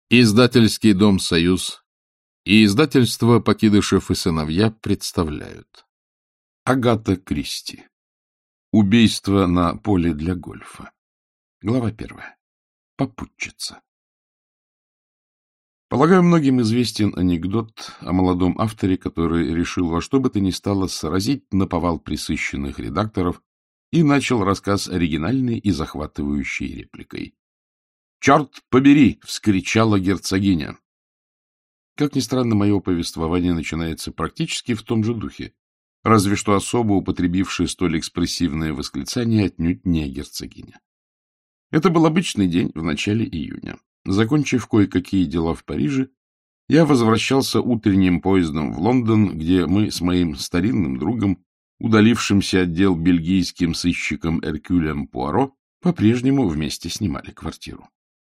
Издательский дом «Союз» и издательство «Покидышев и сыновья» представляют. Агата Кристи. Убийство на поле для гольфа. Глава 1. Попутчица. Полагаю, многим известен анекдот о молодом авторе, который решил во что бы то ни стало сразить наповал пресыщенных редакторов и начал рассказ оригинальной и захватывающей репликой. «Черт побери!» — вскричала герцогиня. Как ни странно, мое повествование начинается практически в том же духе, разве что особо употребившее столь экспрессивное восклицание отнюдь не герцогиня. Это был обычный день в начале июня. Закончив кое-какие дела в Париже, я возвращался утренним поездом в Лондон, где мы с моим старинным другом, удалившимся от дел бельгийским сыщиком Эркюлем Пуаро, по-прежнему вместе снимали квартиру.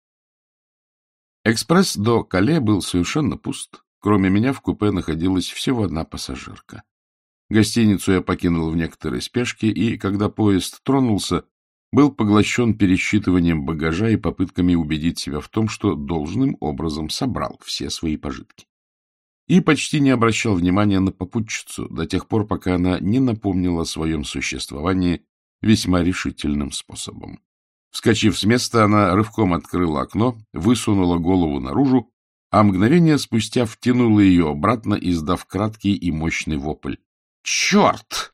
Экспресс до Кале был совершенно пуст. Кроме меня в купе находилась всего одна пассажирка. Гостиницу я покинул в некоторой спешке, и, когда поезд тронулся, был поглощен пересчитыванием багажа и попытками убедить себя в том, что должным образом собрал все свои пожитки. И почти не обращал внимания на попутчицу до тех пор, пока она не напомнила о своем существовании весьма решительным способом. Вскочив с места, она рывком открыла окно, высунула голову наружу, а мгновение спустя втянула ее обратно, издав краткий и мощный вопль. «Черт!»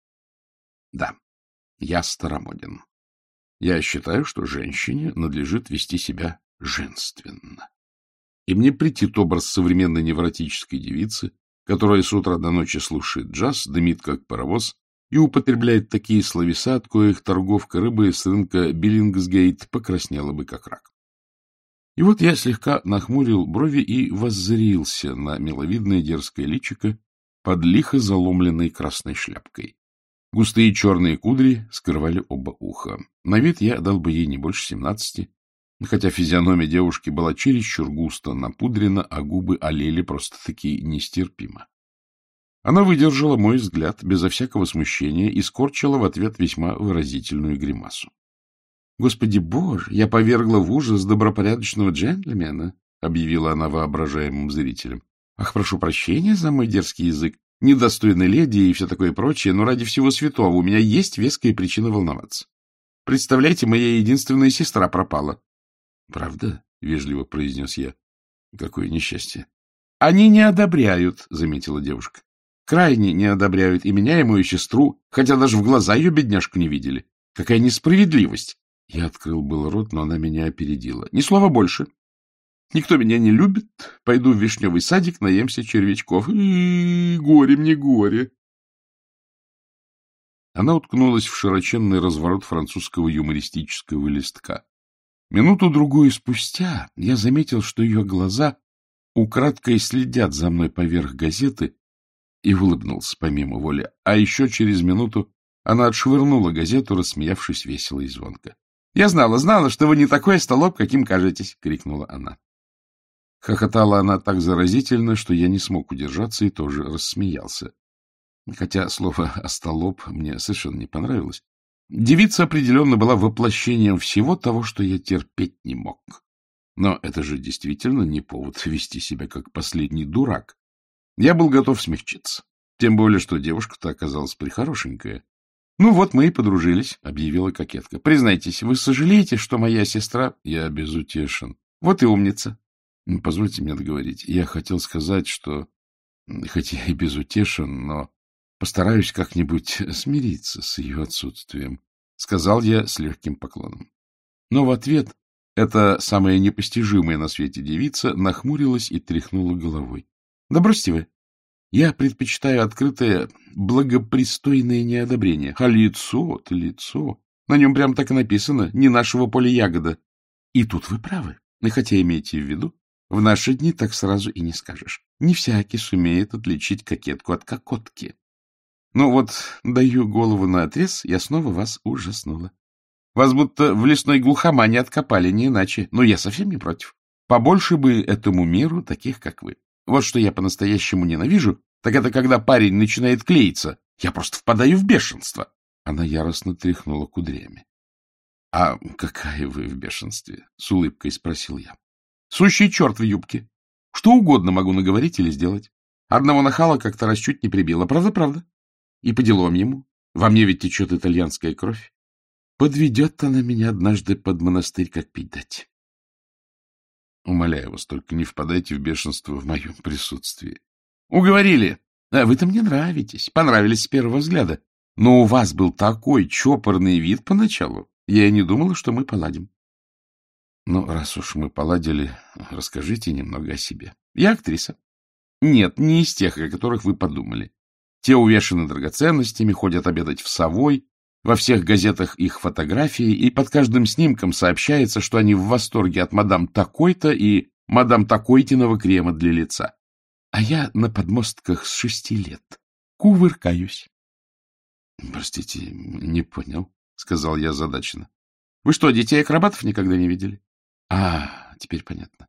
Да, я старомоден. Я считаю, что женщине надлежит вести себя женственно. И мне претит образ современной невротической девицы, которая с утра до ночи слушает джаз, дымит как паровоз и употребляет такие словеса, от коих торговка рыбой с рынка Биллингсгейт покраснела бы как рак. И вот я слегка нахмурил брови и воззрился на миловидное дерзкое личико под лихо заломленной красной шляпкой. Густые черные кудри скрывали оба уха. На вид я дал бы ей не больше 17, хотя физиономия девушки была чересчур густо напудрена, а губы олели просто-таки нестерпимо. Она выдержала мой взгляд безо всякого смущения и скорчила в ответ весьма выразительную гримасу. — Господи боже, я повергла в ужас добропорядочного джентльмена, — объявила она воображаемым зрителям. — Ах, прошу прощения за мой дерзкий язык, недостойной леди и все такое прочее, но ради всего святого у меня есть веская причина волноваться. Представляете, моя единственная сестра пропала. — Правда? — вежливо произнес я. — Какое несчастье. — Они не одобряют, — заметила девушка. Крайне не одобряют и меня, и мою сестру, хотя даже в глаза ее бедняжку не видели. Какая несправедливость! Я открыл был рот, но она меня опередила. Ни слова больше. Никто меня не любит. Пойду в вишневый садик, наемся червячков. Горе мне, горе! Она уткнулась в широченный разворот французского юмористического листка. Минуту-другую спустя я заметил, что ее глаза украдкой следят за мной поверх газеты, и улыбнулся помимо воли. А еще через минуту она отшвырнула газету, рассмеявшись весело и звонко. — Я знала, что вы не такой остолоп, каким кажетесь! — крикнула она. Хохотала она так заразительно, что я не смог удержаться и тоже рассмеялся. Хотя слово «остолоп» мне совершенно не понравилось. Девица определенно была воплощением всего того, что я терпеть не мог. Но это же действительно не повод вести себя как последний дурак. Я был готов смягчиться, тем более, что девушка-то оказалась прихорошенькая. — Ну вот мы и подружились, — объявила кокетка. — Признайтесь, вы сожалеете, что моя сестра... — Я безутешен. — Вот и умница. — Позвольте мне договорить. Я хотел сказать, что, хоть я и безутешен, но постараюсь как-нибудь смириться с ее отсутствием, — сказал я с легким поклоном. Но в ответ эта самая непостижимая на свете девица нахмурилась и тряхнула головой. — Да бросьте вы. Я предпочитаю открытое, благопристойное неодобрение. А лицо-то лицо. На нем прям так и написано. Не нашего поля ягода. И тут вы правы. И хотя имейте в виду, в наши дни так сразу и не скажешь. Не всякий сумеет отличить кокетку от кокотки. Ну вот, даю голову наотрез, я снова вас ужаснула. Вас будто в лесной глухомане откопали, не иначе. Но я совсем не против. Побольше бы этому миру таких, как вы. Вот что я по-настоящему ненавижу, так это когда парень начинает клеиться. Я просто впадаю в бешенство. Она яростно тряхнула кудрями. — А какая вы в бешенстве? — с улыбкой спросил я. Сущий черт в юбке. Что угодно могу наговорить или сделать. Одного нахала как-то раз чуть не прибило. Правда? И по делам ему. Во мне ведь течет итальянская кровь. Подведет она меня однажды под монастырь, как пить дать. Умоляю вас, только не впадайте в бешенство в моем присутствии. Уговорили. А вы-то мне нравитесь. Понравились с первого взгляда. Но у вас был такой чопорный вид поначалу. Я и не думала, что мы поладим. Ну, раз уж мы поладили, расскажите немного о себе. Я актриса. Нет, не из тех, о которых вы подумали. Те увешаны драгоценностями, ходят обедать в Совой, во всех газетах их фотографии, и под каждым снимком сообщается, что они в восторге от мадам такой-то и мадам такой-тиного крема для лица. А я на подмостках с 6 лет кувыркаюсь. — Простите, не понял, — сказал я озадаченно. — Вы что, детей-акробатов никогда не видели? — А, теперь понятно.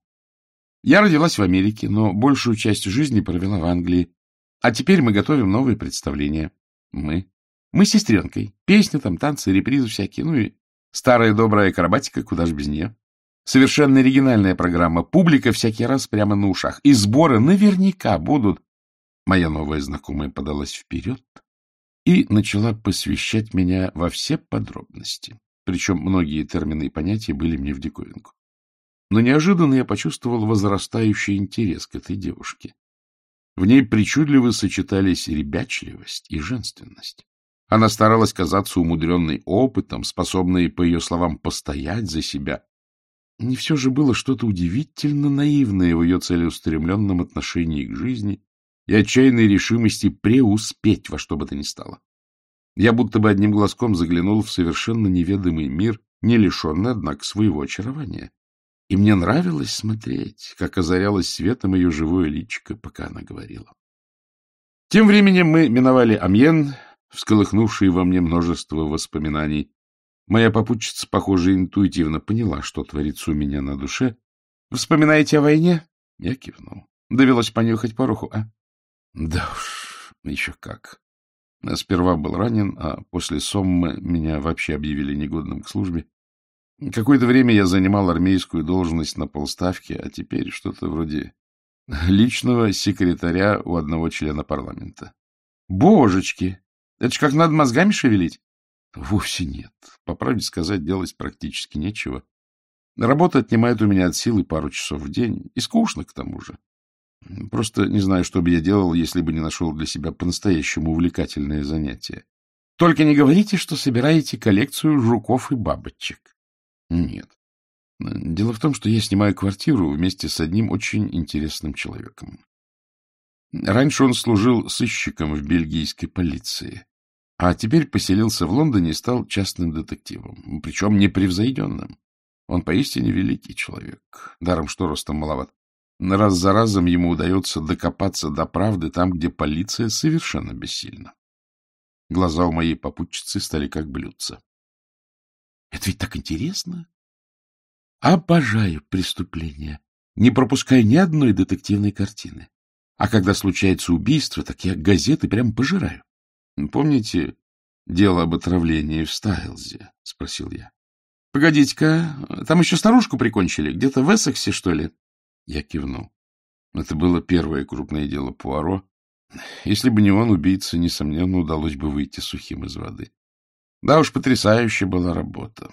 Я родилась в Америке, но большую часть жизни провела в Англии. А теперь мы готовим новые представления. Мы с сестренкой. Песни там, танцы, репризы всякие. Ну и старая добрая акробатика, куда ж без нее. Совершенно оригинальная программа. Публика всякий раз прямо на ушах. И сборы наверняка будут. Моя новая знакомая подалась вперед и начала посвящать меня во все подробности. Причем многие термины и понятия были мне в диковинку. Но неожиданно я почувствовал возрастающий интерес к этой девушке. В ней причудливо сочетались ребячливость и женственность. Она старалась казаться умудренной опытом, способной, по ее словам, постоять за себя. И все же было что-то удивительно наивное в ее целеустремленном отношении к жизни и отчаянной решимости преуспеть во что бы то ни стало. Я будто бы одним глазком заглянул в совершенно неведомый мир, не лишенный, однако, своего очарования. И мне нравилось смотреть, как озарялось светом ее живое личико, пока она говорила. Тем временем мы миновали Амьен, всколыхнувший во мне множество воспоминаний. Моя попутчица, похоже, интуитивно поняла, что творится у меня на душе. — Вспоминаете о войне? Я кивнул. — Довелось понюхать пороху, а? — Да уж, еще как. Сперва был ранен, а после Соммы меня вообще объявили негодным к службе. Какое-то время я занимал армейскую должность на полставки, а теперь что-то вроде личного секретаря у одного члена парламента. Божечки! Это ж как надо мозгами шевелить? Вовсе нет. По правде сказать, делать практически нечего. Работа отнимает у меня от силы пару часов в день. И скучно к тому же. Просто не знаю, что бы я делал, если бы не нашел для себя по-настоящему увлекательное занятие. Только не говорите, что собираете коллекцию жуков и бабочек. Нет. Дело в том, что я снимаю квартиру вместе с одним очень интересным человеком. Раньше он служил сыщиком в бельгийской полиции, а теперь поселился в Лондоне и стал частным детективом, причем непревзойденным. Он поистине великий человек, даром что ростом маловат. Раз за разом ему удается докопаться до правды там, где полиция совершенно бессильна. Глаза у моей попутчицы стали как блюдца. Это ведь так интересно. Обожаю преступления. Не пропускаю ни одной детективной картины. А когда случается убийство, так я газеты прям пожираю. Помните дело об отравлении в Стайлзе? — спросил я. — Погодите-ка, там еще старушку прикончили. Где-то в Эссексе, что ли? Я кивнул. Это было первое крупное дело Пуаро. Если бы не он, убийце, несомненно, удалось бы выйти сухим из воды. Да уж, потрясающая была работа.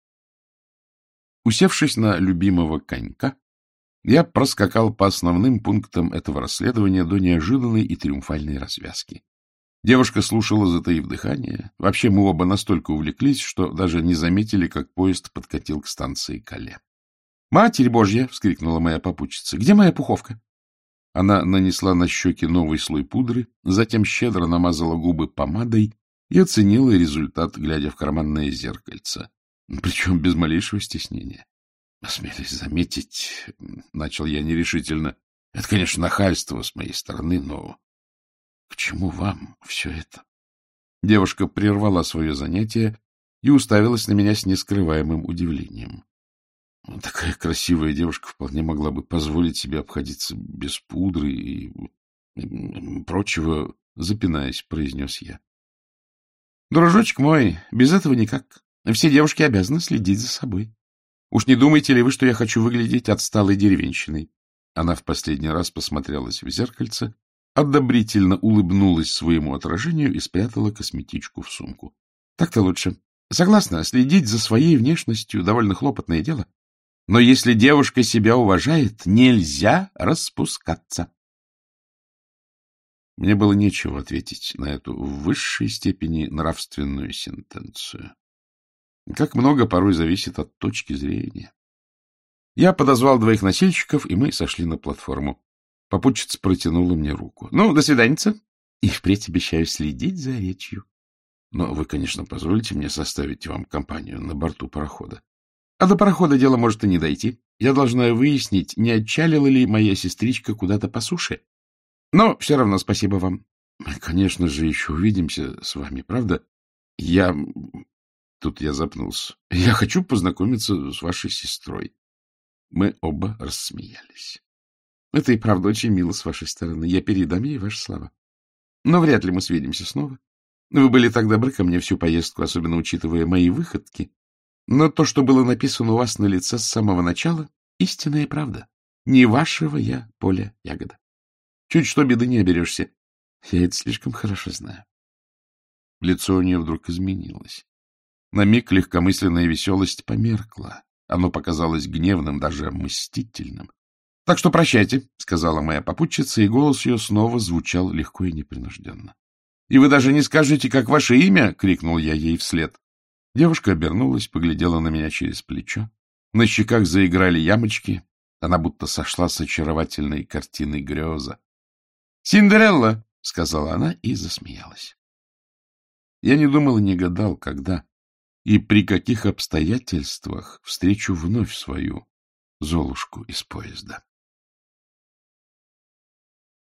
Усевшись на любимого конька, я проскакал по основным пунктам этого расследования до неожиданной и триумфальной развязки. Девушка слушала, затаив дыхание. Вообще мы оба настолько увлеклись, что даже не заметили, как поезд подкатил к станции Кале. — Матерь Божья! — вскрикнула моя попутчица. — Где моя пуховка? Она нанесла на щеки новый слой пудры, затем щедро намазала губы помадой и оценила результат, глядя в карманное зеркальце, причем без малейшего стеснения. — Осмелюсь заметить, — начал я нерешительно, — это, конечно, нахальство с моей стороны, но к чему вам все это? Девушка прервала свое занятие и уставилась на меня с нескрываемым удивлением. Такая красивая девушка вполне могла бы позволить себе обходиться без пудры и прочего, запинаясь, произнес я. — Дружочек мой, без этого никак. Все девушки обязаны следить за собой. Уж не думаете ли вы, что я хочу выглядеть отсталой деревенщиной? Она в последний раз посмотрелась в зеркальце, одобрительно улыбнулась своему отражению и спрятала косметичку в сумку. Так-то лучше. Согласна, следить за своей внешностью довольно хлопотное дело. Но если девушка себя уважает, нельзя распускаться. Мне было нечего ответить на эту в высшей степени нравственную сентенцию. Как много порой зависит от точки зрения. Я подозвал 2 носильщиков, и мы сошли на платформу. Попутчица протянула мне руку. — Ну, до свиданица. И впредь обещаю следить за речью. Но вы, конечно, позволите мне составить вам компанию на борту парохода. А до парохода дело может и не дойти. Я должна выяснить, не отчалила ли моя сестричка куда-то по суше. Но все равно спасибо вам. Конечно же, еще увидимся с вами, правда? Тут я запнулся. Я хочу познакомиться с вашей сестрой. Мы оба рассмеялись. Это и правда очень мило с вашей стороны. Я передам ей ваши слова. Но вряд ли мы свидимся снова. Вы были так добры ко мне всю поездку, особенно учитывая мои выходки. Но то, что было написано у вас на лице с самого начала, истинная правда. Не вашего я поля ягода. Чуть что беды не оберешься. Я это слишком хорошо знаю. Лицо у нее вдруг изменилось. На миг легкомысленная веселость померкла. Оно показалось гневным, даже мстительным. — Так что прощайте, — сказала моя попутчица, и голос ее снова звучал легко и непринужденно. — И вы даже не скажете, как ваше имя? — крикнул я ей вслед. Девушка обернулась, поглядела на меня через плечо. На щеках заиграли ямочки. Она будто сошла с очаровательной картины греза. — Синдерелла! — сказала она и засмеялась. Я не думал и не гадал, когда и при каких обстоятельствах встречу вновь свою Золушку из поезда.